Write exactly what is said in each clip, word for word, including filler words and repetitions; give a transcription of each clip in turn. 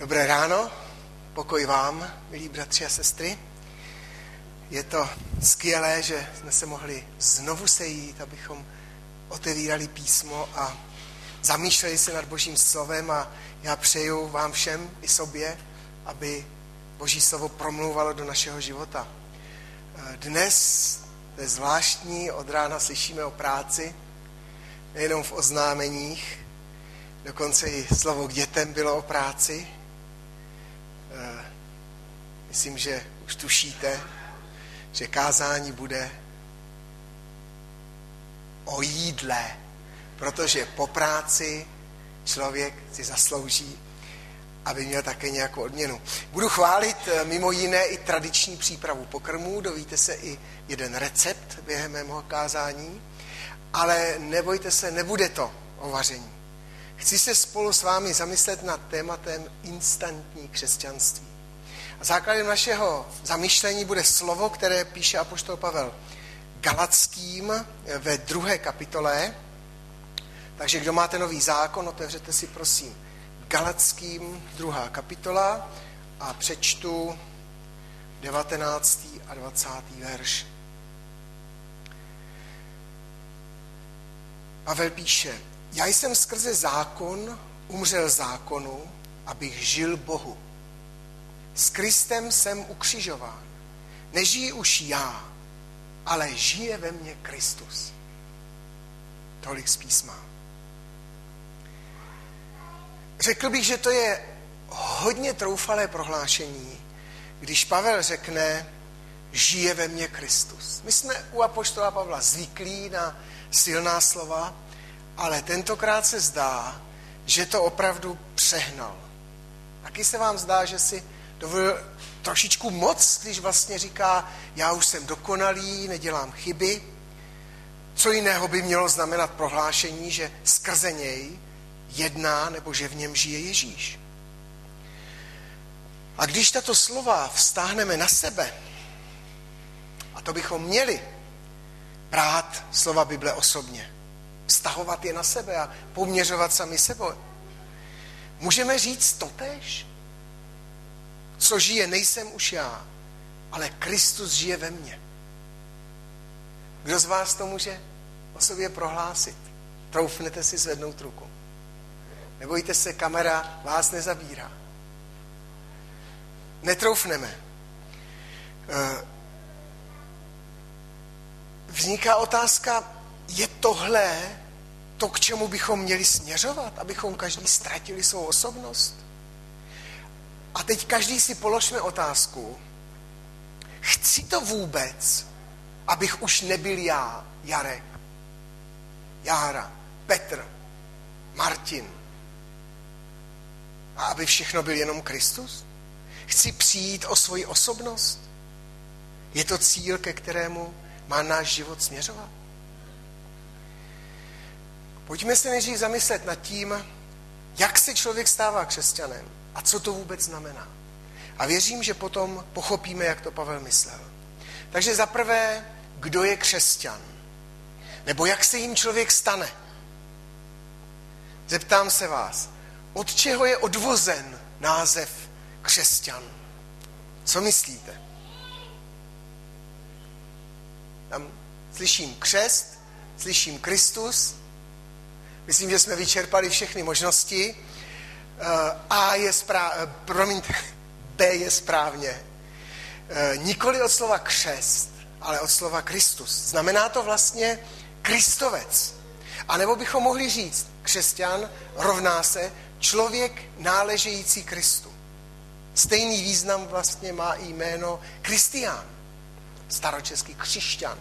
Dobré ráno, pokoj vám, milí bratři a sestry. Je to skvělé, že jsme se mohli znovu sejít, abychom otevírali písmo a zamýšleli se nad Božím slovem, a já přeju vám všem i sobě, aby Boží slovo promlouvalo do našeho života. Dnes je zvláštní, od rána slyšíme o práci, nejenom v oznámeních, dokonce i slovo k dětem bylo o práci. Myslím, že už tušíte, že kázání bude o jídle, protože po práci člověk si zaslouží, aby měl také nějakou odměnu. Budu chválit mimo jiné i tradiční přípravu pokrmů, dovíte se i jeden recept během mého kázání, ale nebojte se, nebude to o vaření. Chci se spolu s vámi zamyslet nad tématem instantní křesťanství. A základem našeho zamýšlení bude slovo, které píše apoštol Pavel Galackým ve druhé kapitole. Takže kdo máte nový zákon, otevřete si prosím Galackým druhá kapitola a přečtu devatenáctý a dvacátý verš. Pavel píše: Já jsem skrze zákon umřel zákonu, abych žil Bohu. S Kristem jsem ukřižován. Nežiji už já, ale žije ve mně Kristus. Tolik z písma. Řekl bych, že to je hodně troufalé prohlášení, když Pavel řekne, žije ve mně Kristus. My jsme u apoštola Pavla zvyklí na silná slova, ale tentokrát se zdá, že to opravdu přehnal. Taky se vám zdá, že si dovolil trošičku moc, když vlastně říká, já už jsem dokonalý, nedělám chyby. Co jiného by mělo znamenat prohlášení, že skrze něj jedná, nebo že v něm žije Ježíš. A když tato slova vztáhneme na sebe, a to bychom měli brát slova Bible osobně, vztahovat je na sebe a poměřovat sami sebou, můžeme říct totéž? Co žije, nejsem už já, ale Kristus žije ve mně. Kdo z vás to může o sobě prohlásit? Troufnete si zvednout ruku. Nebojte se, kamera vás nezabírá. Netroufneme. Vzniká otázka, je tohle to, k čemu bychom měli směřovat, abychom každý ztratili svou osobnost? A teď každý si položme otázku, chci to vůbec, abych už nebyl já, Jarek, Jára, Petr, Martin, a aby všechno byl jenom Kristus? Chci přijít o svoji osobnost? Je to cíl, ke kterému má náš život směřovat? Pojďme se nejdřív zamyslet nad tím, jak se člověk stává křesťanem a co to vůbec znamená. A věřím, že potom pochopíme, jak to Pavel myslel. Takže za prvé, kdo je křesťan? Nebo jak se jim člověk stane? Zeptám se vás, od čeho je odvozen název křesťan? Co myslíte? Tam slyším křest, slyším Kristus. Myslím, že jsme vyčerpali všechny možnosti. A je správně, promiňte, B je správně. Nikoli od slova křest, ale od slova Kristus. Znamená to vlastně Kristovec. A nebo bychom mohli říct, křesťan rovná se člověk náležející Kristu. Stejný význam vlastně má i jméno Kristián, staročeský křišťan.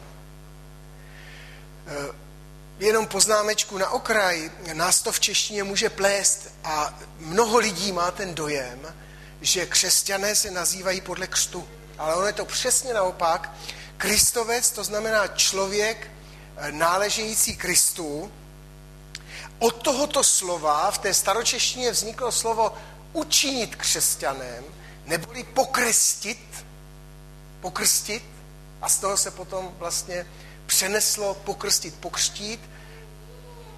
Jenom poznámečku na okraj, nás to v češtině může plést a mnoho lidí má ten dojem, že křesťané se nazývají podle křtu. Ale ono je to přesně naopak. Kristovec, to znamená člověk náležející Kristu. Od tohoto slova v té staročeštině vzniklo slovo učinit křesťanem, neboli pokrstit, pokrstit, a z toho se potom vlastně přeneslo pokrstit, pokřtít.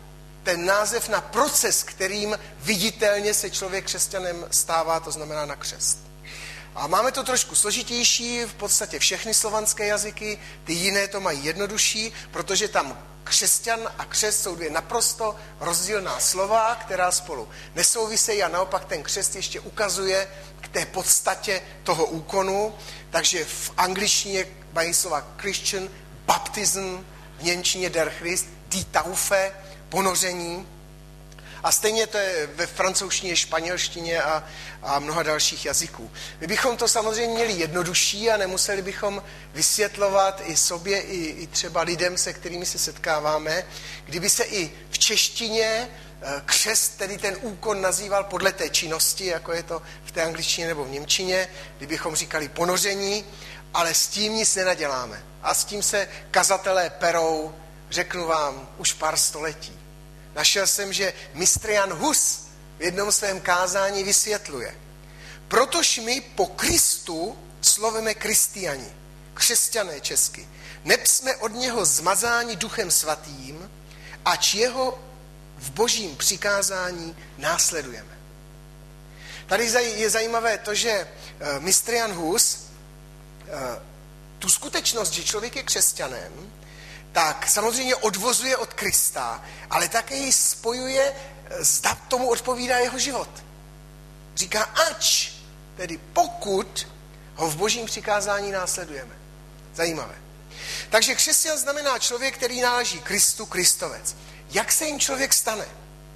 ten název na proces, kterým viditelně se člověk křesťanem stává, to znamená na křest. A máme to trošku složitější, v podstatě všechny slovanské jazyky, ty jiné to mají jednodušší, protože tam křesťan a křest jsou dvě naprosto rozdílná slova, která spolu nesouvisejí a naopak ten křest ještě ukazuje k té podstatě toho úkonu. Takže v angličtině mají slova Christian, baptism, v němčině der Christ, die Taufe, ponoření. A stejně to je ve francouzštině, španělštině a, a mnoha dalších jazyků. My bychom to samozřejmě měli jednodušší a nemuseli bychom vysvětlovat i sobě, i, i třeba lidem, se kterými se setkáváme, kdyby se i v češtině křest, tedy ten úkon nazýval podle té činnosti, jako je to v té angličtině nebo v němčině, kdybychom říkali ponoření, ale s tím nic nenaděláme. A s tím se kazatelé perou, řeknu vám, už pár století. Našel jsem, že mistr Jan Hus v jednom svém kázání vysvětluje. Protož my po Kristu sloveme kristiani, křesťané česky, neb jsme od něho zmazáni duchem svatým, ač jeho v božím přikázání následujeme. Tady je zajímavé to, že mistr Jan Hus tu skutečnost, že člověk je křesťanem, tak samozřejmě odvozuje od Krista, ale také ji spojuje, zda tomu odpovídá jeho život. Říká ač, tedy pokud ho v božím přikázání následujeme. Zajímavé. Takže křesťan znamená člověk, který náleží Kristu, Kristovec. Jak se jim člověk stane?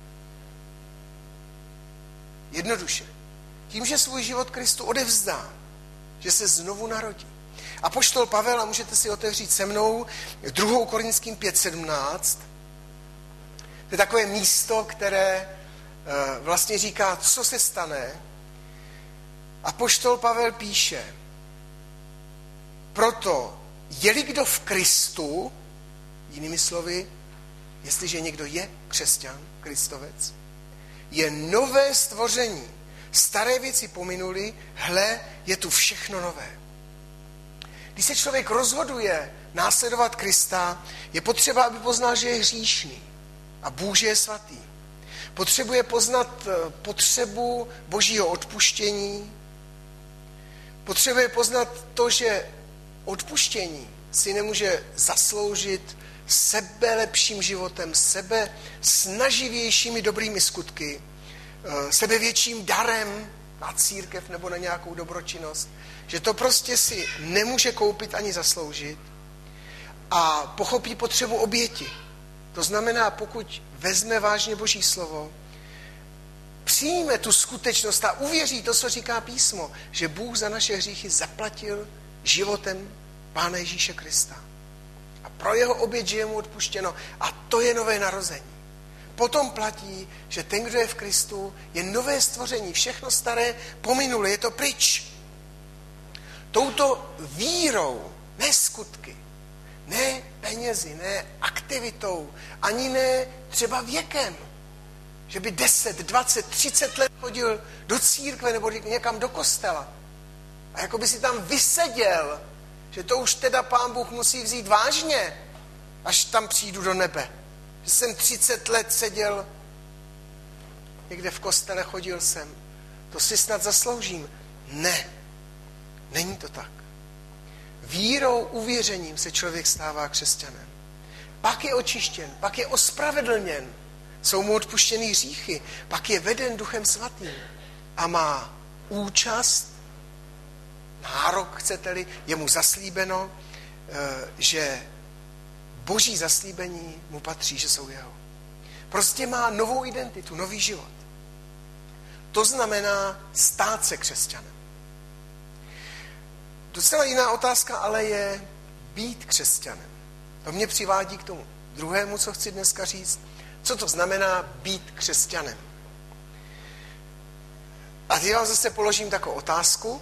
Jednoduše. Tím, že svůj život Kristu odevzdá, že se znovu narodí. Apoštol Pavel, a můžete si otevřít se mnou, druhou Korinským pět sedmnáct. To je takové místo, které vlastně říká, co se stane. Apoštol Pavel píše, proto, je-li kdo v Kristu, jinými slovy, jestliže někdo je křesťan, Kristovec, je nové stvoření. Staré věci pominuly, hle, je tu všechno nové. Když se člověk rozhoduje následovat Krista, je potřeba, aby poznal, že je hříšný a Bůh je svatý. Potřebuje poznat potřebu božího odpuštění. Potřebuje poznat to, že odpuštění si nemůže zasloužit sebe lepším životem, sebe snaživějšími dobrými skutky, sebe větším darem na církev nebo na nějakou dobročinnost, že to prostě si nemůže koupit ani zasloužit a pochopí potřebu oběti. To znamená, pokud vezme vážně Boží slovo, přijme tu skutečnost a uvěří to, co říká písmo, že Bůh za naše hříchy zaplatil životem Pána Ježíše Krista. A pro jeho oběť je mu odpuštěno. A to je nové narození. Potom platí, že ten, kdo je v Kristu, je nové stvoření. Všechno staré pominulo, je to pryč. Touto vírou, ne skutky, ne penězi, ne aktivitou, ani ne třeba věkem, že by deset, dvacet, třicet let chodil do církve nebo někam do kostela a jako by si tam vyseděl, že to už teda Pán Bůh musí vzít vážně, až tam přijdu do nebe. Že jsem třicet let seděl někde v kostele, chodil jsem. To si snad zasloužím. Ne, není to tak. Vírou, uvěřením se člověk stává křesťanem. Pak je očištěn, pak je ospravedlněn. Jsou mu odpuštěný hříchy, pak je veden Duchem Svatým a má účast, nárok, chcete-li, je mu zaslíbeno, že boží zaslíbení mu patří, že jsou jeho. Prostě má novou identitu, nový život. To znamená stát se křesťanem. Docela jiná otázka ale je být křesťanem. To mě přivádí k tomu druhému, co chci dneska říct. Co to znamená být křesťanem? A já vám zase položím takovou otázku.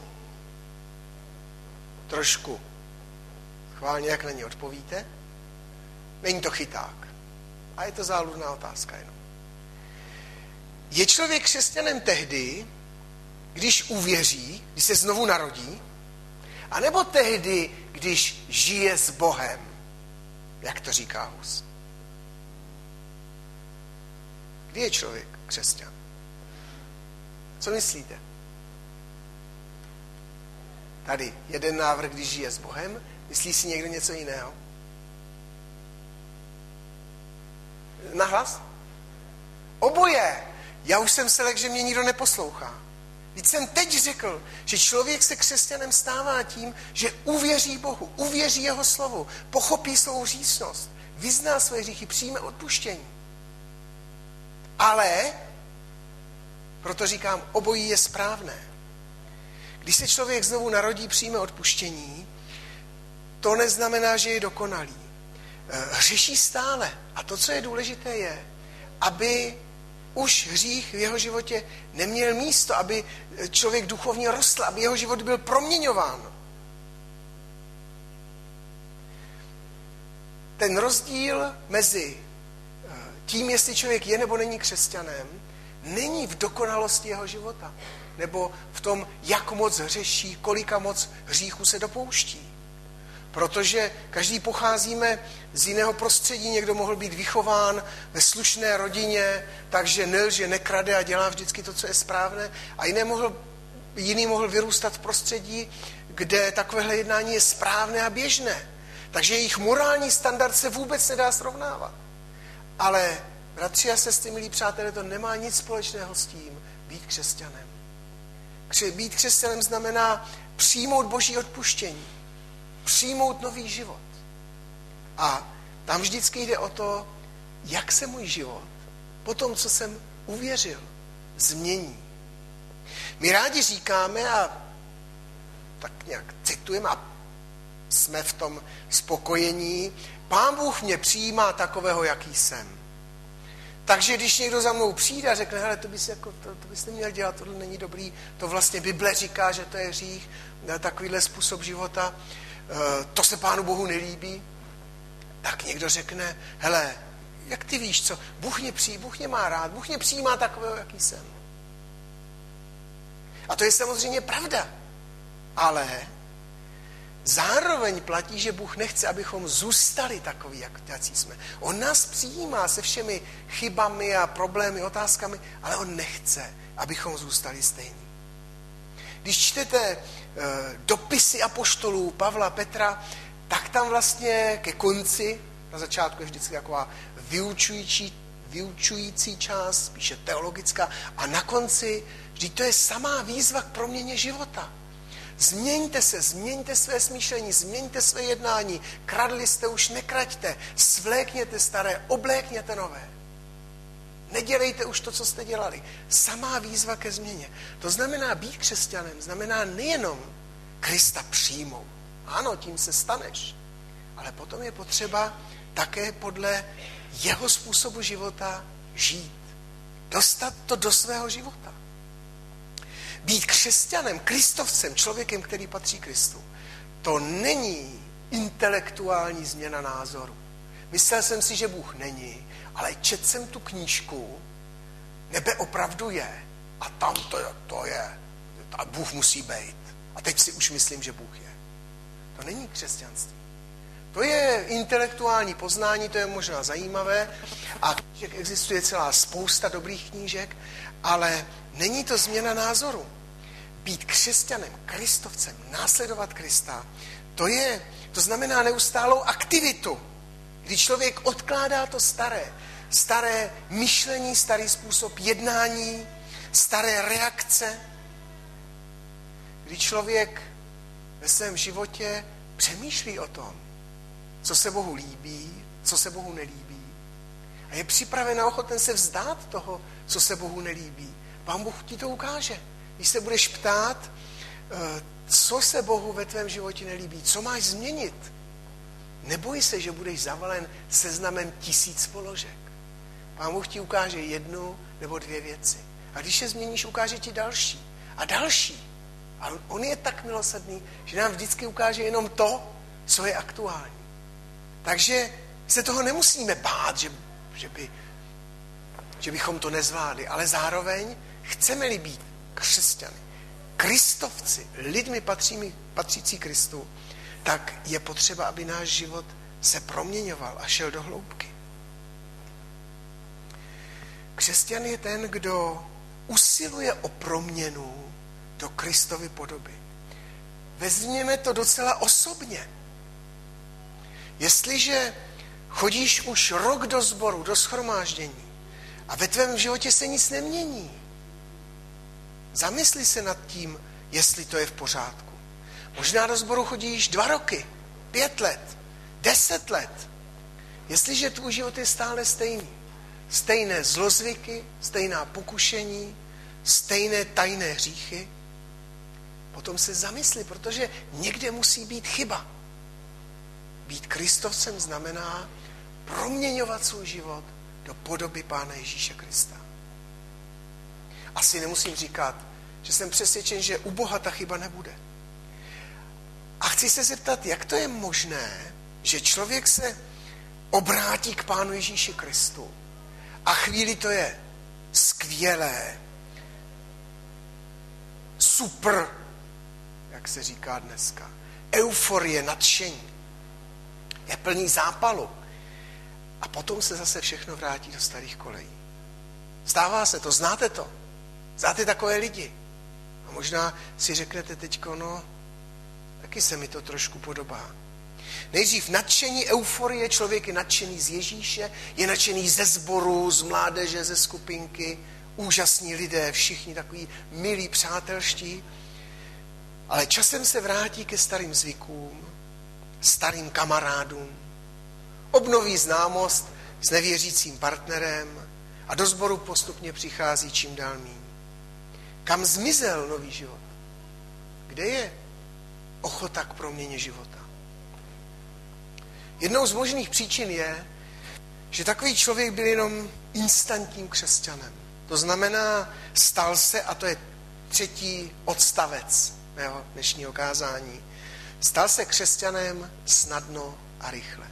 Trošku chválně, jak na ní odpovíte. Není to chyták. A je to záludná otázka jenom. Je člověk křesťanem tehdy, když uvěří, když se znovu narodí, anebo tehdy, když žije s Bohem, jak to říká Hus? Kdy je člověk křesťan? Co myslíte? Tady jeden návrh, když žije s Bohem. Myslí si někdo něco jiného? Nahlas? Oboje. Já už jsem se lekl, že mě nikdo neposlouchá. Vždyť jsem teď řekl, že člověk se křesťanem stává tím, že uvěří Bohu, uvěří jeho slovu, pochopí svou hříšnost, vyzná své hříchy, přijme odpuštění. Ale, proto říkám, obojí je správné. Když se člověk znovu narodí, přijme odpuštění, to neznamená, že je dokonalý. Hřeší stále. A to, co je důležité, je, aby už hřích v jeho životě neměl místo, aby člověk duchovně rostl, aby jeho život byl proměňován. Ten rozdíl mezi tím, jestli člověk je nebo není křesťanem, není v dokonalosti jeho života, nebo v tom, jak moc hřeší, kolika moc hříchů se dopouští. Protože každý pocházíme z jiného prostředí, někdo mohl být vychován ve slušné rodině, takže nelže, nekrade a dělá vždycky to, co je správné, a jiný mohl, jiný mohl vyrůstat v prostředí, kde takovéhle jednání je správné a běžné. Takže jejich morální standard se vůbec nedá srovnávat. Ale, bratři a sestry, milí přátelé, to nemá nic společného s tím být křesťanem. Být křesťanem znamená přijmout Boží odpuštění, přijmout nový život. A tam vždycky jde o to, jak se můj život po tom, co jsem uvěřil, změní. My rádi říkáme a tak nějak citujeme a jsme v tom spokojení, Pán Bůh mě přijímá takového, jaký jsem. Takže když někdo za mnou přijde a řekne, hele, to bys, jako, to, to bys neměl dělat, tohle není dobrý, to vlastně Bible říká, že to je hřích, takovýhle způsob života, to se Pánu Bohu nelíbí, tak někdo řekne, hele, jak ty víš co, Bůh mě přijímá, Bůh mě má rád, Bůh mě přijímá takového, jaký jsem. A to je samozřejmě pravda, ale zároveň platí, že Bůh nechce, abychom zůstali takoví, jak jací jsme. On nás přijímá se všemi chybami a problémy, otázkami, ale on nechce, abychom zůstali stejní. Když čtete e, dopisy apoštolů Pavla, Petra, tak tam vlastně ke konci, na začátku je vždycky taková vyučující, vyučující část, spíše teologická, a na konci vždyť to je samá výzva k proměně života. Změňte se, změňte své smýšlení, změňte své jednání. Kradli jste, už nekraďte. Svlékněte staré, oblékněte nové. Nedělejte už to, co jste dělali. Samá výzva ke změně. To znamená, být křesťanem znamená nejenom Krista přijmout. Ano, tím se staneš. Ale potom je potřeba také podle jeho způsobu života žít. Dostat to do svého života. Být křesťanem, kristovcem, člověkem, který patří Kristu, to není intelektuální změna názoru. Myslel jsem si, že Bůh není, ale četl jsem tu knížku, nebe opravdu je a tam to je, to je, a Bůh musí být. A teď si už myslím, že Bůh je. To není křesťanství. To je intelektuální poznání, to je možná zajímavé a knížek existuje celá spousta dobrých knížek, ale není to změna názoru. Být křesťanem, kristovcem, následovat Krista, to je, to znamená neustálou aktivitu, kdy člověk odkládá to staré, staré myšlení, starý způsob jednání, staré reakce, kdy člověk ve svém životě přemýšlí o tom, co se Bohu líbí, co se Bohu nelíbí. A je připraven a ochoten se vzdát toho, co se Bohu nelíbí. Pán Bůh ti to ukáže. Když se budeš ptát, co se Bohu ve tvém životě nelíbí, co máš změnit, neboj se, že budeš zavalen seznamem tisíc položek. Pán Bůh ti ukáže jednu nebo dvě věci. A když je změníš, ukáže ti další. A další. A on je tak milosrdný, že nám vždycky ukáže jenom to, co je aktuální. Takže se toho nemusíme bát, že, že, by, že bychom to nezvládli, ale zároveň chceme-li být křesťany, kristovci, lidmi patří, patřící Kristu, tak je potřeba, aby náš život se proměňoval a šel do hloubky. Křesťan je ten, kdo usiluje o proměnu do Kristovy podoby. Vezměme to docela osobně. Jestliže chodíš už rok do sboru, do shromáždění a ve tvém životě se nic nemění, zamysli se nad tím, jestli to je v pořádku. Možná do sboru chodíš dva roky, pět let, deset let. Jestliže tvůj život je stále stejný, stejné zlozvyky, stejná pokušení, stejné tajné hříchy, potom se zamysli, protože někde musí být chyba. Být Kristovcem znamená proměňovat svůj život do podoby Pána Ježíše Krista. Asi nemusím říkat, že jsem přesvědčen, že u Boha ta chyba nebude. A chci se zeptat, jak to je možné, že člověk se obrátí k Pánu Ježíši Kristu a chvíli to je skvělé, super, jak se říká dneska, euforie, nadšení, je plný zápalu a potom se zase všechno vrátí do starých kolejí. Stává se to, znáte to? Znáte takové lidi? A možná si řeknete teďko, no, taky se mi to trošku podobá. Nejdřív nadšení, euforie, člověk je nadšený z Ježíše, je nadšený ze sboru, z mládeže, ze skupinky, úžasní lidé, všichni takový milí, přátelští, ale časem se vrátí ke starým zvykům, starým kamarádům, obnoví známost s nevěřícím partnerem a do sboru postupně přichází čím dál míň. Kam zmizel nový život? Kde je ochota k proměně života? Jednou z možných příčin je, že takový člověk byl jenom instantním křesťanem. To znamená, stal se, a to je třetí odstavec mého dnešního kázání, stal se křesťanem snadno a rychle.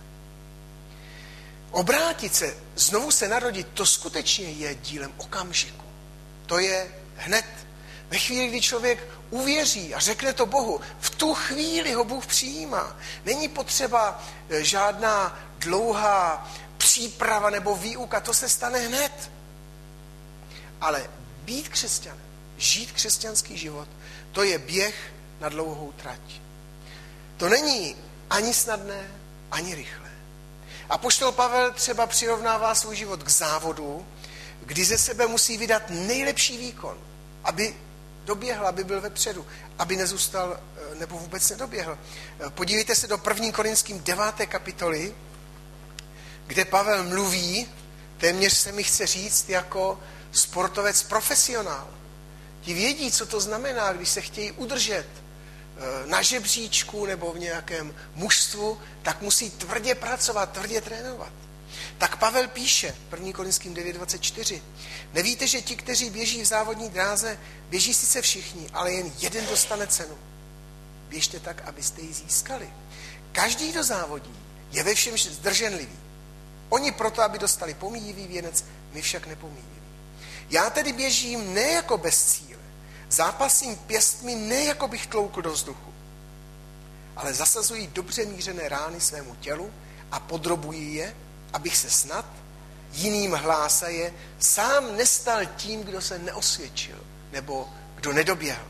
Obrátit se, znovu se narodit, to skutečně je dílem okamžiku. To je hned. Ve chvíli, kdy člověk uvěří a řekne to Bohu, v tu chvíli ho Bůh přijímá. Není potřeba žádná dlouhá příprava nebo výuka, to se stane hned. Ale být křesťanem, žít křesťanský život, to je běh na dlouhou trať. To není ani snadné, ani rychlé. Apoštol Pavel třeba přirovnává svůj život k závodu, kdy ze sebe musí vydat nejlepší výkon, aby doběhl, aby byl vepředu, aby nezůstal nebo vůbec nedoběhl. Podívejte se do první Korinským deváté kapitoly, kde Pavel mluví, téměř se mi chce říct, jako sportovec profesionál. Ti vědí, co to znamená, když se chtějí udržet na žebříčku nebo v nějakém mužstvu, tak musí tvrdě pracovat, tvrdě trénovat. Tak Pavel píše, první Korinským devět dvacet čtyři, nevíte, že ti, kteří běží v závodní dráze, běží sice všichni, ale jen jeden dostane cenu. Běžte tak, abyste ji získali. Každý, kdo závodí, je ve všem zdrženlivý. Oni proto, aby dostali pomíjivý věnec, my však nepomíjivý. Já tedy běžím ne jako bez cíle, zápasím pěstmi ne jako bych tloukl do vzduchu, ale zasazuji dobře mířené rány svému tělu a podrobuji je, abych se snad, jiným hlásaje, sám nestal tím, kdo se neosvědčil, nebo kdo nedoběhl.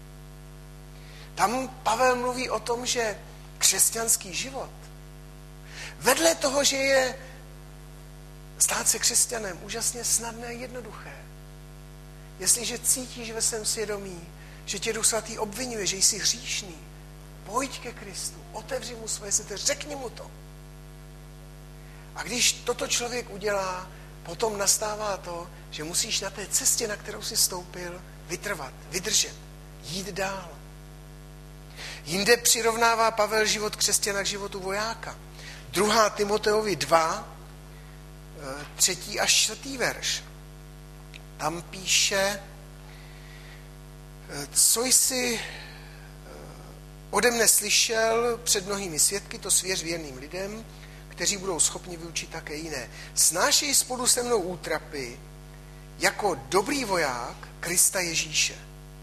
Tam Pavel mluví o tom, že křesťanský život, vedle toho, že je stát se křesťanem úžasně snadné a jednoduché. Jestliže cítíš ve svém svědomí, že tě Duch Svatý obvinuje, že jsi hříšný, pojď ke Kristu, otevři mu svoje srdce, řekni mu to. A když toto člověk udělá, potom nastává to, že musíš na té cestě, na kterou jsi stoupil, vytrvat, vydržet, jít dál. Jinde přirovnává Pavel život křesťana k životu vojáka. druhá Timoteovi dva, třetí až čtvrtý verš. Tam píše, co jsi ode mne slyšel před mnohými svědky, to svěř věrným lidem, kteří budou schopni vyučit také jiné. Snášej spolu se mnou útrapy jako dobrý voják Krista Ježíše.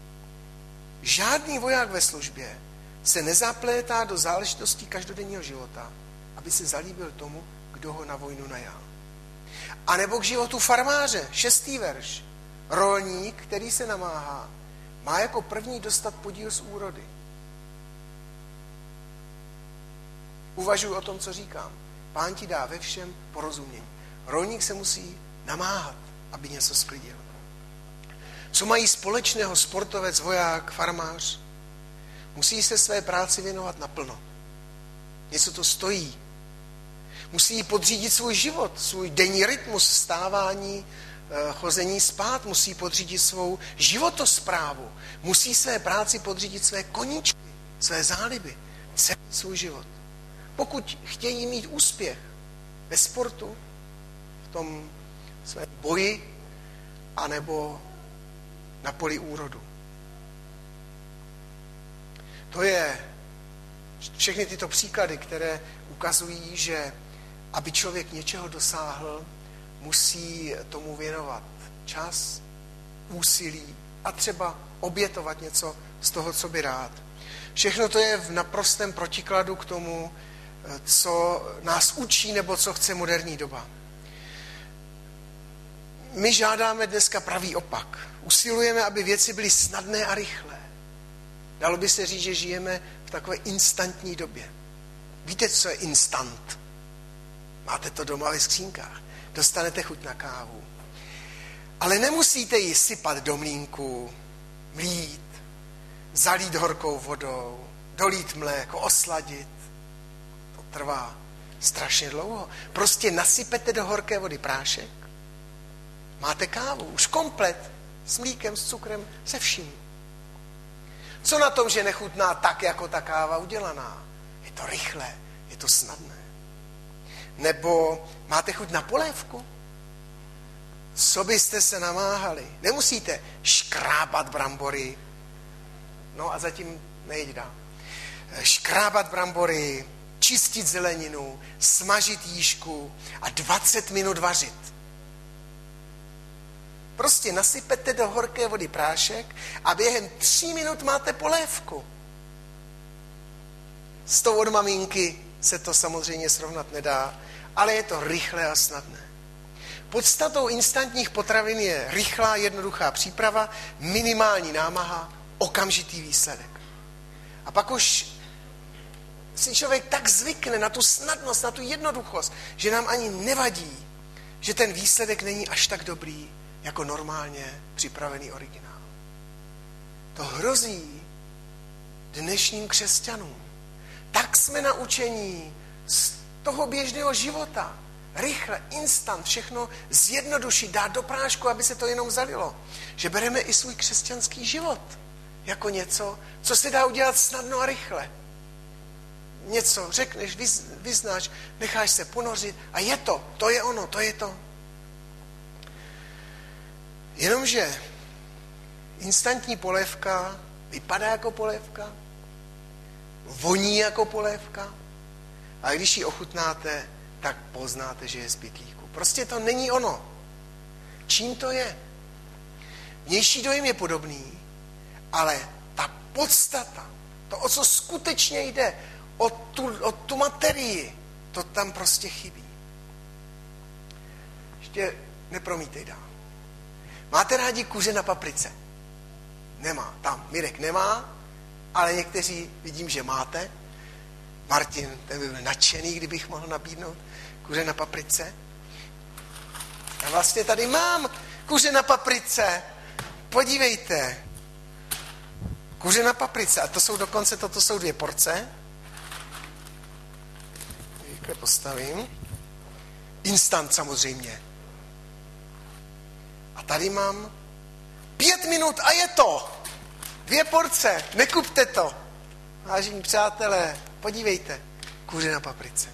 Žádný voják ve službě se nezaplétá do záležitostí každodenního života, aby se zalíbil tomu, kdo ho na vojnu najal. A nebo k životu farmáře, šestý verš. Rolník, který se namáhá, má jako první dostat podíl z úrody. Uvažuji o tom, co říkám. Pán ti dá ve všem porozumění. Rolník se musí namáhat, aby něco sklidil. Co mají společného sportovec, voják, farmář? Musí se své práci věnovat naplno. Něco to stojí. Musí podřídit svůj život, svůj denní rytmus, vstávání, chození spát, musí podřídit svou životosprávu, musí své práci podřídit své koníčky, své záliby, celý svůj život. Pokud chtějí mít úspěch ve sportu, v tom svém boji, anebo na poli úrodu. To je všechny tyto příklady, které ukazují, že aby člověk něčeho dosáhl, musí tomu věnovat čas, úsilí a třeba obětovat něco z toho, co by rád. Všechno to je v naprostém protikladu k tomu, co nás učí nebo co chce moderní doba. My žádáme dneska pravý opak. Usilujeme, aby věci byly snadné a rychlé. Dalo by se říct, že žijeme v takové instantní době. Víte, co je instant? Máte to doma ve skřínkách. Dostanete chuť na kávu. Ale nemusíte ji sypat do mlýnku, mlít, zalít horkou vodou, dolít mléko, osladit. To trvá strašně dlouho. Prostě nasypete do horké vody prášek, máte kávu, už komplet, s mlíkem, s cukrem, se vším. Co na tom, že nechutná tak, jako ta káva udělaná? Je to rychlé, je to snadné. Nebo máte chuť na polévku? Co byste se namáhali? Nemusíte škrábat brambory. No a zatím nejď dál. Škrábat brambory, čistit zeleninu, smažit jížku a dvacet minut vařit. Prostě nasypete do horké vody prášek a během tří minut máte polévku. S tou od maminky se to samozřejmě srovnat nedá, ale je to rychlé a snadné. Podstatou instantních potravin je rychlá, jednoduchá příprava, minimální námaha, okamžitý výsledek. A pak už si člověk tak zvykne na tu snadnost, na tu jednoduchost, že nám ani nevadí, že ten výsledek není až tak dobrý, jako normálně připravený originál. To hrozí dnešním křesťanům. Tak jsme naučení z toho běžného života. Rychle, instant, všechno zjednodušit, dát do prášku, aby se to jenom zalilo. Že bereme i svůj křesťanský život jako něco, co se dá udělat snadno a rychle. Něco řekneš, vyznáš, necháš se ponořit a je to, to je ono, to je to. Jenomže instantní polévka vypadá jako polévka, voní jako polévka a když ji ochutnáte, tak poznáte, že je z pytlíku. Prostě to není ono. Čím to je? Vnější dojem je podobný, ale ta podstata, to, o co skutečně jde, o tu, o tu materii, to tam prostě chybí. Ještě nepromítej dál. Máte rádi kuře na paprice? Nemá. Tam Mirek nemá, ale někteří vidím, že máte. Martin, ten by byl nadšený, kdybych mohl nabídnout kuře na paprice. A vlastně tady mám kuře na paprice. Podívejte. Kuře na paprice. A to jsou dokonce, toto jsou dvě porce. Rychle postavím. Instant samozřejmě. A tady mám pět minut a je to. Dvě porce. Nekupte to. Vážení přátelé, podívejte. Kuře na paprice.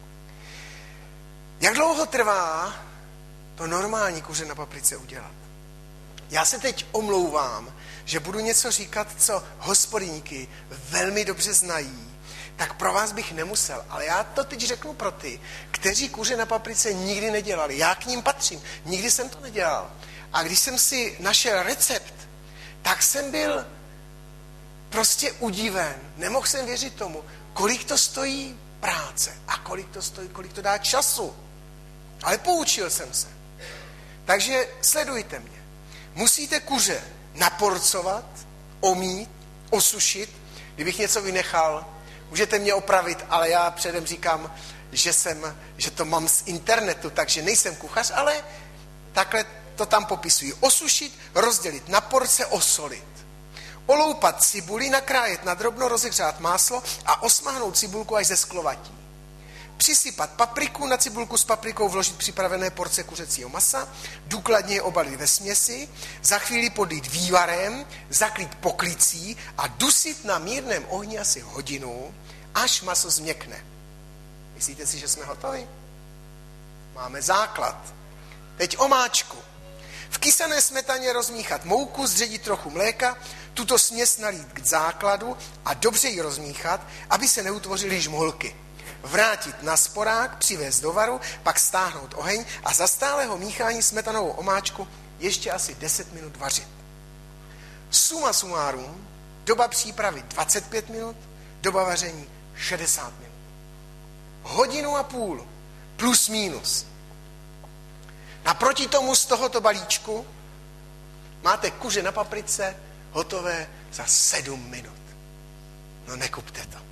Jak dlouho trvá to normální kuře na paprice udělat? Já se teď omlouvám, že budu něco říkat, co hospodyníky velmi dobře znají. Tak pro vás bych nemusel, ale já to teď řeknu pro ty, kteří kuře na paprice nikdy nedělali. Já k ním patřím. Nikdy jsem to nedělal. A když jsem si našel recept, tak jsem byl prostě udiven. Nemohl jsem věřit tomu, kolik to stojí práce a kolik to stojí, kolik to dá času. Ale poučil jsem se. Takže sledujte mě. Musíte kuře naporcovat, omít, osušit. Kdybych něco vynechal, můžete mě opravit, ale já předem říkám, že, jsem, že to mám z internetu, takže nejsem kuchař, ale takhle to tam popisují. Osušit, rozdělit na porce, osolit. Oloupat cibuli, nakrájet na drobno, rozehřát máslo a osmahnout cibulku až ze sklovatí. Přisypat papriku, na cibulku s paprikou vložit připravené porce kuřecího masa, důkladně je obalit ve směsi, za chvíli podlít vývarem, zakrýt poklicí a dusit na mírném ohni asi hodinu, až maso změkne. Myslíte si, že jsme hotovi? Máme základ. Teď omáčku. V kysané smetaně rozmíchat mouku, zředit trochu mléka, tuto směs nalít k základu a dobře ji rozmíchat, aby se neutvořily žmolky. Vrátit na sporák, přivést do varu, pak stáhnout oheň a za stálého míchání smetanovou omáčku ještě asi deset minut vařit. Suma sumárum, doba přípravy dvacet pět minut, doba vaření šedesát minut. Hodinu a půl, plus minus. Naproti tomu z tohoto balíčku máte kuře na paprice hotové za sedm minut. No nekupte to.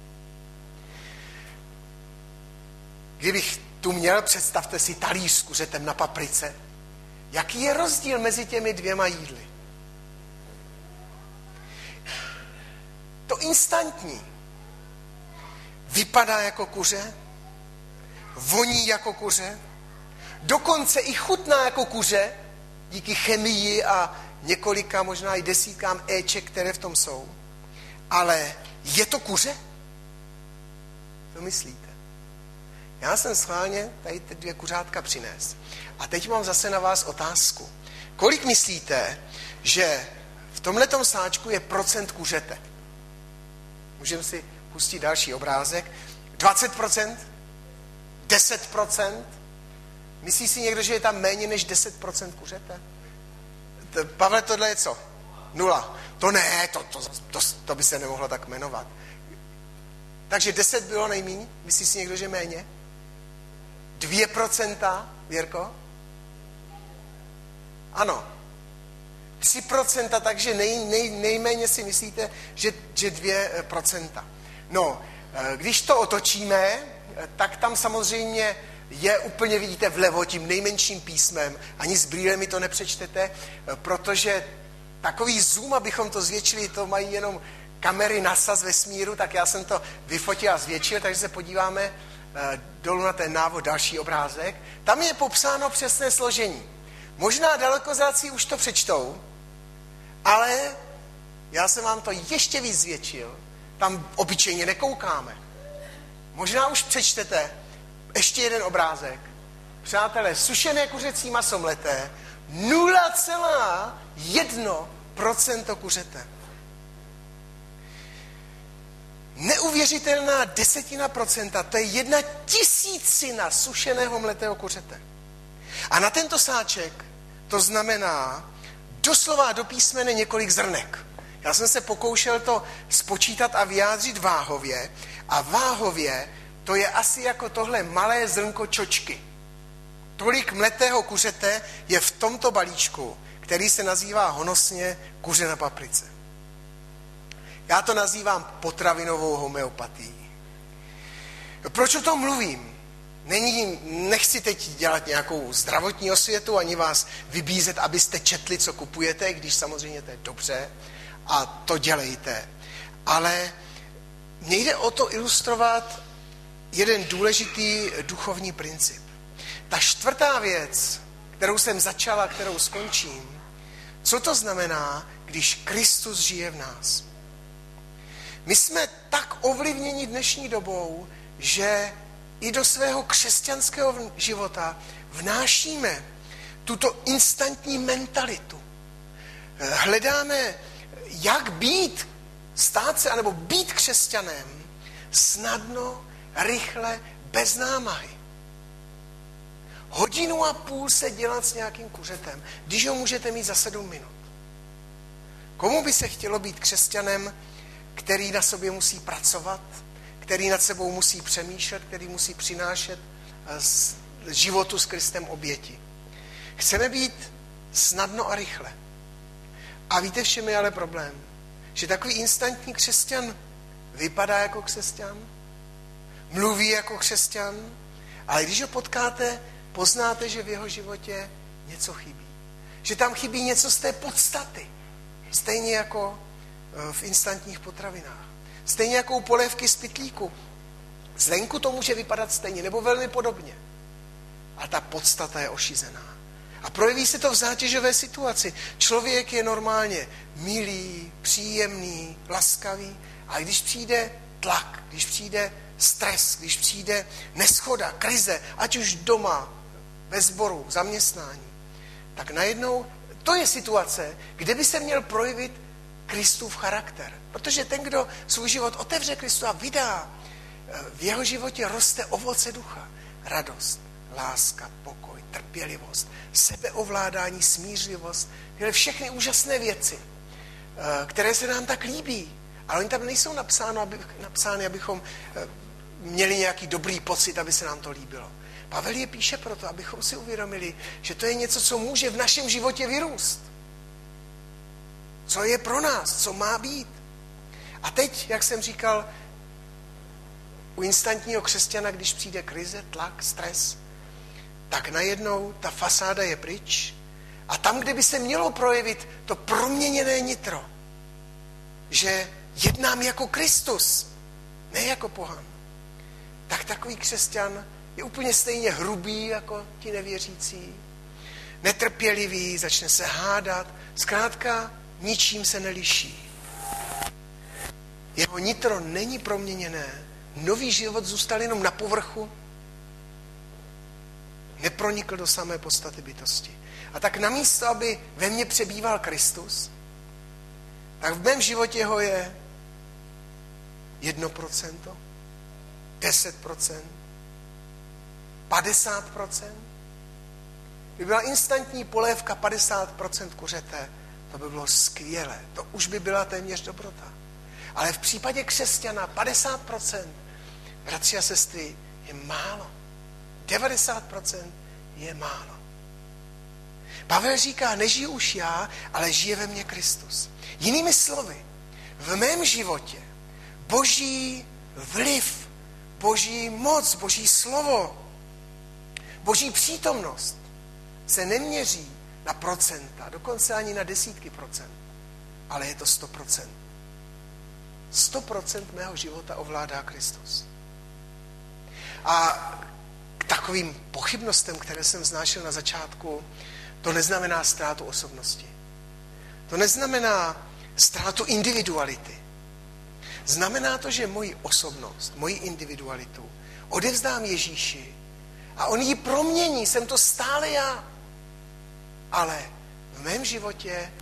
Kdybych tu měl, představte si talíř s kuřetem na paprice. Jaký je rozdíl mezi těmi dvěma jídly? To instantní vypadá jako kuře, voní jako kuře, dokonce i chutná jako kuře, díky chemii a několika, možná i desítkám éček, které v tom jsou. Ale je to kuře? Co myslíte? Já jsem schválně tady ty dvě kuřátka přines. A teď mám zase na vás otázku. Kolik myslíte, že v tomhletom sáčku je procent kuřete? Můžeme si pustit další obrázek. dvacet procent? deset procent? Myslí si někdo, že je tam méně než deset procent kuřete? Pavle, tohle je co? Nula. To ne, to, to, to, to by se nemohlo tak jmenovat. Takže deset bylo nejméně? Myslí si někdo, že méně? Dvě procenta, Věrko? Ano. Tři procenta, takže nej, nej, nejméně si myslíte, že, že dvě procenta. No, když to otočíme, tak tam samozřejmě je úplně, vidíte, vlevo tím nejmenším písmem. Ani s brýlemi to nepřečtete, protože takový zoom, abychom to zvětšili, to mají jenom kamery NASA z vesmíru, tak já jsem to vyfotil a zvětšil, takže se podíváme dolů na ten návod, další obrázek. Tam je popsáno přesné složení. Možná dalekozáci už to přečtou, ale já jsem vám to ještě víc zvětšil. Tam obyčejně nekoukáme. Možná už přečtete ještě jeden obrázek. Přátelé, sušené kuřecí maso mleté, nula celá jedna procenta kuřete. Neuvěřitelná desetina procenta, to je jedna tisícina sušeného mletého kuřete. A na tento sáček to znamená doslova do písmene několik zrnek. Já jsem se pokoušel to spočítat a vyjádřit váhově a váhově to je asi jako tohle malé zrnko čočky. Tolik mletého kuřete je v tomto balíčku, který se nazývá honosně kuře na paprice. Já to nazývám potravinovou homeopatií. Proč o tom mluvím? Není, nechci teď dělat nějakou zdravotní osvětu, ani vás vybízet, abyste četli, co kupujete, když samozřejmě to je dobře a to dělejte. Ale mně jde o to ilustrovat jeden důležitý duchovní princip. Ta čtvrtá věc, kterou jsem začala, kterou skončím, co to znamená, když Kristus žije v nás? My jsme tak ovlivněni dnešní dobou, že i do svého křesťanského života vnášíme tuto instantní mentalitu. Hledáme, jak být, stát se, anebo být křesťanem snadno, rychle, bez námahy. Hodinu a půl se dělat s nějakým kuřetem, když ho můžete mít za sedm minut. Komu by se chtělo být křesťanem, který na sobě musí pracovat, který nad sebou musí přemýšlet, který musí přinášet životu s Kristem oběti. Chceme být snadno a rychle. A víte, v čem je ale problém? Že takový instantní křesťan vypadá jako křesťan, mluví jako křesťan, ale když ho potkáte, poznáte, že v jeho životě něco chybí. Že tam chybí něco z té podstaty. Stejně jako v instantních potravinách. Stejně jako u polévky z pytlíku. Zvenku to může vypadat stejně, nebo velmi podobně. A ta podstata je ošizená. A projeví se to v zátěžové situaci. Člověk je normálně milý, příjemný, laskavý, a když přijde tlak, když přijde stres, když přijde neschoda, krize, ať už doma, ve sboru, v zaměstnání, tak najednou to je situace, kde by se měl projevit Kristův charakter. Protože ten, kdo svůj život otevře Kristu a vydá, v jeho životě roste ovoce ducha. Radost, láska, pokoj, trpělivost, sebeovládání, smířlivost. Tyhle všechny úžasné věci, které se nám tak líbí. Ale oni tam nejsou napsány, aby, napsány, abychom měli nějaký dobrý pocit, aby se nám to líbilo. Pavel je píše proto, abychom si uvědomili, že to je něco, co může v našem životě vyrůst. Co je pro nás, co má být. A teď, jak jsem říkal, u instantního křesťana, když přijde krize, tlak, stres, tak najednou ta fasáda je pryč a tam, kde by se mělo projevit to proměněné nitro, že jednám jako Kristus, ne jako pohan, tak takový křesťan je úplně stejně hrubý jako ti nevěřící, netrpělivý, začne se hádat, zkrátka ničím se neliší. Jeho nitro není proměněné, nový život zůstal jenom na povrchu, nepronikl do samé podstaty bytosti. A tak namísto, aby ve mně přebýval Kristus, tak v mém životě ho je jedno procento, deset procent, padesát procent. Kdyby byla instantní polévka padesát procent kuřete, to by bylo skvělé. To už by byla téměř dobrota. Ale v případě křesťana padesát procent, bratři a sestry, je málo. devadesát procent je málo. Pavel říká, nežiju už já, ale žije ve mně Kristus. Jinými slovy, v mém životě boží vliv, boží moc, boží slovo, boží přítomnost se neměří na procenta, dokonce ani na desítky procent, ale je to sto procent. sto procent mého života ovládá Kristus. A k takovým pochybnostem, které jsem vznášel na začátku, to neznamená ztrátu osobnosti. To neznamená ztrátu individuality. Znamená to, že moji osobnost, moji individualitu odevzdám Ježíši a on ji promění, jsem to stále já. Ale v mém životě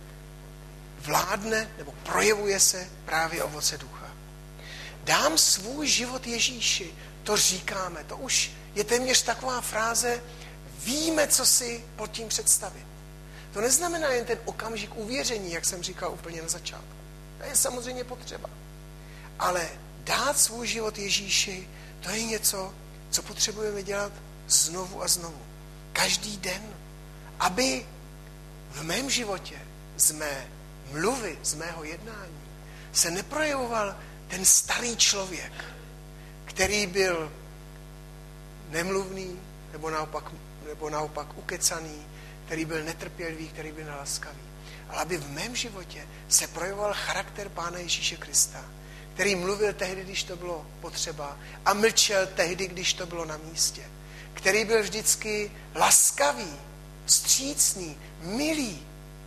vládne nebo projevuje se právě ovoce ducha. Dám svůj život Ježíši, to říkáme, to už je téměř taková fráze, víme, co si pod tím představit. To neznamená jen ten okamžik uvěření, jak jsem říkal úplně na začátku. To je samozřejmě potřeba. Ale dát svůj život Ježíši, to je něco, co potřebujeme dělat znovu a znovu. Každý den. Aby v mém životě, z mé mluvy, z mého jednání, se neprojevoval ten starý člověk, který byl nemluvný, nebo naopak, nebo naopak ukecaný, který byl netrpělivý, který byl nelaskavý. Ale aby v mém životě se projevoval charakter Pána Ježíše Krista, který mluvil tehdy, když to bylo potřeba a mlčel tehdy, když to bylo na místě. Který byl vždycky laskavý, vstřícný, milý,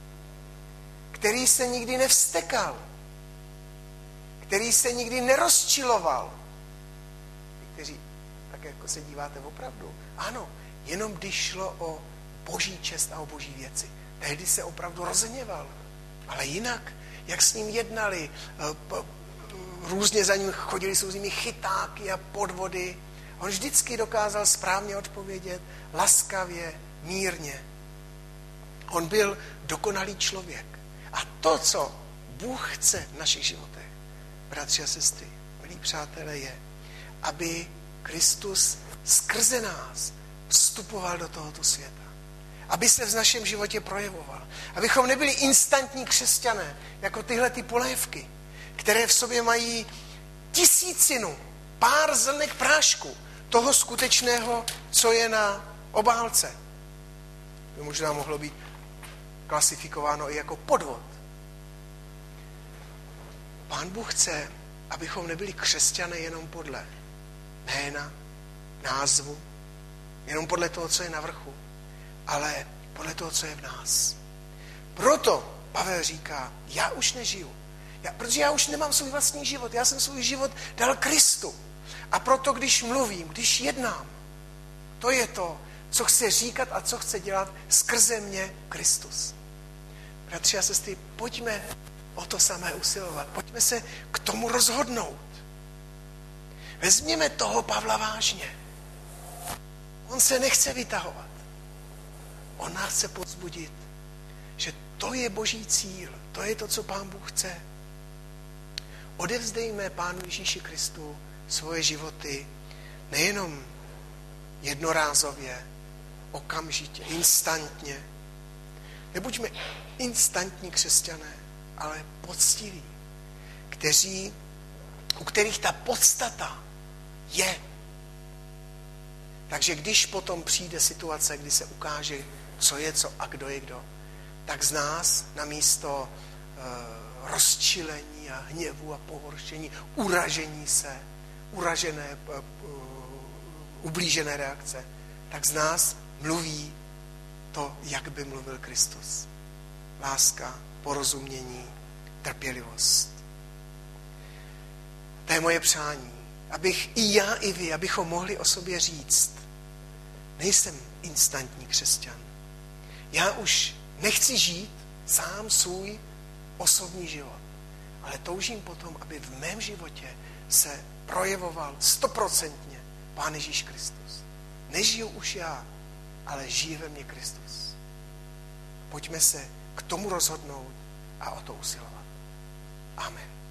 který se nikdy nevstekal, který se nikdy nerozčiloval. Kteří tak jako se díváte opravdu. Ano, jenom když šlo o boží čest a o boží věci. Tehdy se opravdu rozhněval. Ale jinak, jak s ním jednali, různě za ním chodili s různými chytáky a podvody. On vždycky dokázal správně odpovědět, laskavě, mírně. On byl dokonalý člověk. A to, co Bůh chce v našich životech, bratři a sestry, milí přátelé, je, aby Kristus skrze nás vstupoval do tohoto světa. Aby se v našem životě projevoval. Abychom nebyli instantní křesťané, jako tyhle ty polévky, které v sobě mají tisícinu, pár zrnek prášku toho skutečného, co je na obálce. By možná mohlo být klasifikováno i jako podvod. Pán Bůh chce, abychom nebyli křesťané jenom podle jména, názvu, jenom podle toho, co je na vrchu, ale podle toho, co je v nás. Proto Pavel říká, já už nežiju, já, protože já už nemám svůj vlastní život, já jsem svůj život dal Kristu. A proto, když mluvím, když jednám, to je to, co chce říkat a co chce dělat skrze mě Kristus. Bratři a sestry, pojďme o to samé usilovat. Pojďme se k tomu rozhodnout. Vezměme toho Pavla vážně. On se nechce vytahovat. On nás chce povzbudit, že to je Boží cíl. To je to, co Pán Bůh chce. Odevzdejme Pánu Ježíši Kristu svoje životy nejenom jednorázově, okamžitě, instantně. Nebuďme instantní křesťané, ale poctiví, kteří, u kterých ta podstata je. Takže když potom přijde situace, kdy se ukáže, co je co a kdo je kdo, tak z nás namísto uh, rozčilení a hněvu a pohoršení, uražení se, uražené, uh, uh, ublížené reakce, tak z nás mluví to, jak by mluvil Kristus. Láska, porozumění, trpělivost. To je moje přání, abych i já, i vy, abychom mohli o sobě říct, nejsem instantní křesťan. Já už nechci žít sám svůj osobní život, ale toužím potom, aby v mém životě se projevoval stoprocentně Pán Ježíš Kristus. Nežiju už já, ale žije ve mně Kristus. Pojďme se k tomu rozhodnout a o to usilovat. Amen.